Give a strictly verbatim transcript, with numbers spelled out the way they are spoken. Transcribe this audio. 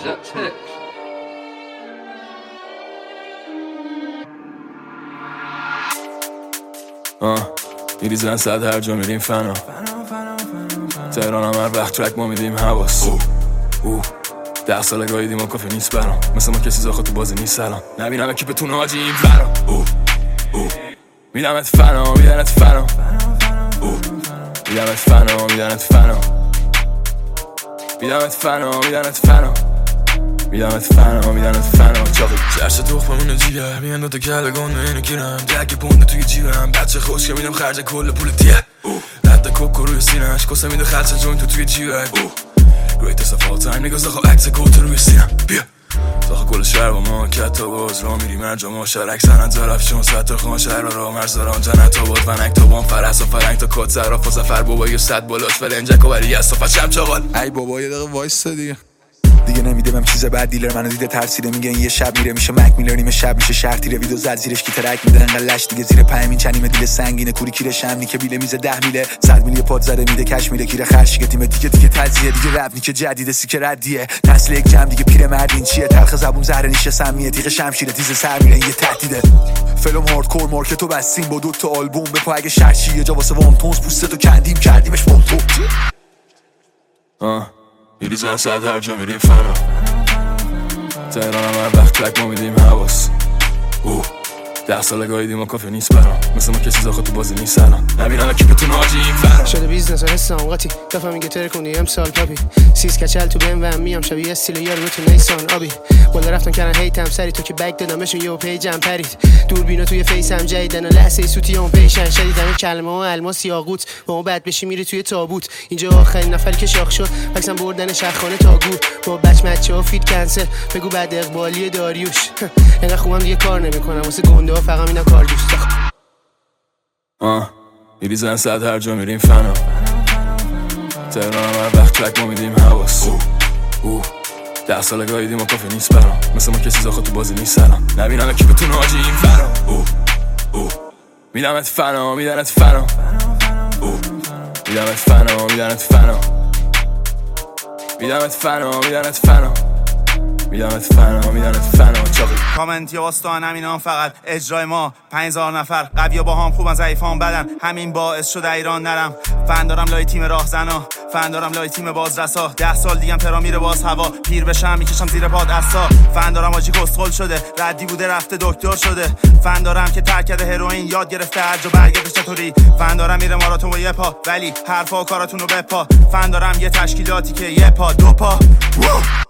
آه میریزن صد هر جا میریم فنا تهران هم هر وقت ترک ما میدیم حواس اوه ده ساله گاهیدیم و کافی نیست برام مثل ما کسی زاخه تو بازی نیست سلام نبینم اکیپتون حاجی این برام اوه اوه میدمت فنا میدنت فنا اوه میدمت فنا میدنت فنا میدمت فنا میدنت فنا میدمت فنا میدنت فنا چاقی جرس تخممون جیگر میان دوتا کله گنده اینو گیرم دک پونده توی جیبم بچه خوش که میدم خرج کل پول دیه رد کوکو روی سینهش کسه میده خرچه جوین تو توی جیبک greatest of all time نگاه زخوا عکس گوت روی سینم بیا زخوا کل شهر با ما کت و باز را میریم هر جا ما شرک سنن زرف چون ست خون شهر را مرزاران جنت و بود ونک تا بام فرس و فرنگ تا کت زراف و زفر بابا یه صد بالاش فلنجک و بری از صفت شم چاقال ای بابا یه دقیقه وایستا دیگه دیگه نمیده بهم چیز بعد دیلر منو دیده ترسیده میگه این یه شب میره میشه مک میلر نیمه شب میشه شهر تیره ویدو زد زیرش کی ترک میده انقدر لش دیگه زیر پایین چنیم دیل سنگینه کوری کیره شمنی که بیله میزه ده میله صد میلی پاد زده میده کش میله کیره خرشی که تیم دیگه دیگه تزیه دیگه رپ نیکه جدیده سیکه ردیه نسل یک جمع دیگه پیر مردین چیه تلخ زبون زهر نیشه سمیه تیغ شمشیر تیز سر میره یه تهدیده فلم هاردکور مارکتو بستیم با دو تا آلبوم بپا اگه شرچی یه جا واسه وان تونز پوستتو کندیم کردیمش مونتو آه میریزن صد هر جا میریم فنا تهران هم هر وقت ترک ما میدیم حواس اوه ده ساله گاهیدیم و کافی نیست برام مثل ما کسی زاخه تو بازی نیست سلام نبینم اکیپتون حاجی این فرام شده بیزنس و حسام قاطی دفعه میگه تر کنی امسال پاپی سیز کچل تو بیم و میام شبیه استیل یار رو تو نیسان آبی بالا رفتن کردن هیتم سری تو که بک دادم بهشون یه پیجم پرید دوربینا توی فیسم جدیدن و لحظه سوتی اون پیشن شدیدم کلمه و الماس یاقوت با اون بعد بشی میری توی تابوت اینجا آخرین نفری که شاخ شد فکسم بردن شخانه تاگو با بچ مچه ها فیت کنسل بگو بعد اقبالی داریوش انقدر خوبم دیگه کار نمیکنم واسه گنده ها فقط اینا کار دوست آه میریزن صد هر جا میریم فنا تهران هم هر وقت ترک ما میدیم حواس اوه ده ساله گاهیدیم و کافی نیست برام مثل ما کسی زاخه تو بازی نیست سلام نبینم اکیپتون حاجی این فرام اوه اوه میدمت فنا میدنت فنا اوه میدمت فنا میدنت فنا میدمت فنا میدنت فنا میدمت فنا میدنت فنا چاقی کامنت یا واسطان همینان فقط اجرای ما پنج هزار نفر قوی با هم خوبن ضعیفان بدن همین باعث شده ایران نرم فن دارم لای تیم راهزنا فن دارم لای تیم بازرسا ده سال دیگم ترا میره باز هوا پیر بشم میکشم زیر پاد اسا فن دارم آجی کسخل شده ردی بوده رفته دکتر شده فن دارم که ترک کرده هروئین یاد گرفته هر جا برگردش چطوری فن دارم میره ماراتون با یه پا ولی حرفا و کاراتون رو بپا فن دارم یه تشکیلاتی که یه پا دو پا